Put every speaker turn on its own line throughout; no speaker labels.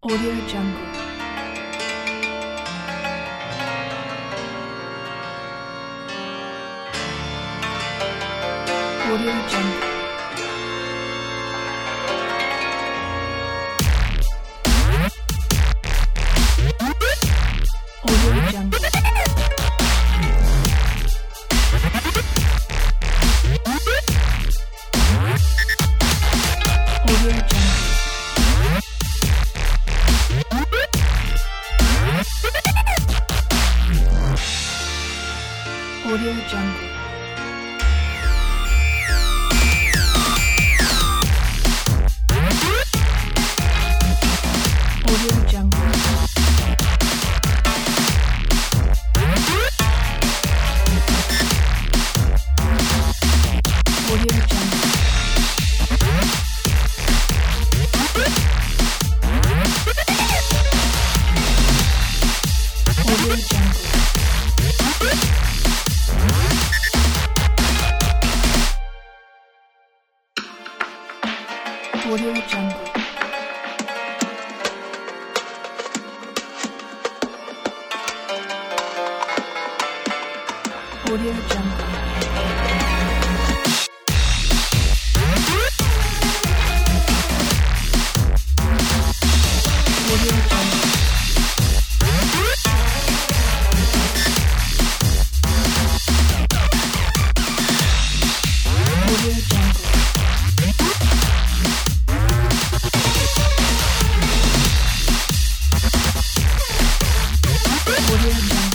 Audio Jungle. Audio Jungle. Audio Jungle. Audio Jungle. Audio Jungle. Audio Jungle. Audio Jungle. Audio Jungle. Audio Jungle. Audio Jungle. Audio Jungle. Audio Jungle. Audio Jungle.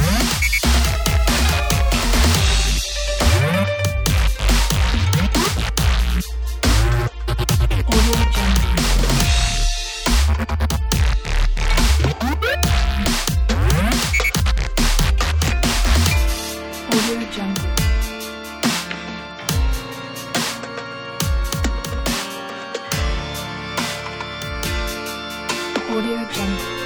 Audio Jungle. Audio Jungle.